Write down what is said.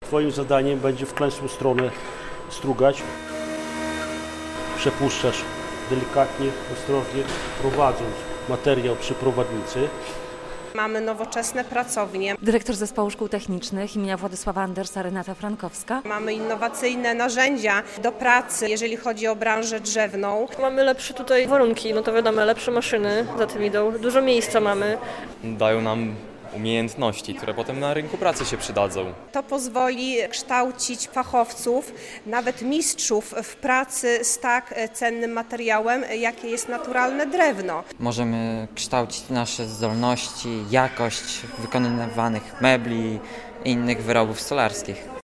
Twoim zadaniem będzie w klęsłą stronę strugać. Przepuszczasz delikatnie, ostrożnie, prowadząc materiał przy prowadnicy. Mamy nowoczesne pracownie. Dyrektor Zespołu Szkół Technicznych imienia Władysława Andersa Renata Frankowska. Mamy innowacyjne narzędzia do pracy, jeżeli chodzi o branżę drzewną. Mamy lepsze tutaj warunki, no to wiadomo, lepsze maszyny za tym idą, dużo miejsca mamy. Dają nam umiejętności, które potem na rynku pracy się przydadzą. To pozwoli kształcić fachowców, nawet mistrzów w pracy z tak cennym materiałem, jakie jest naturalne drewno. Możemy kształcić nasze zdolności, jakość wykonywanych mebli i innych wyrobów stolarskich.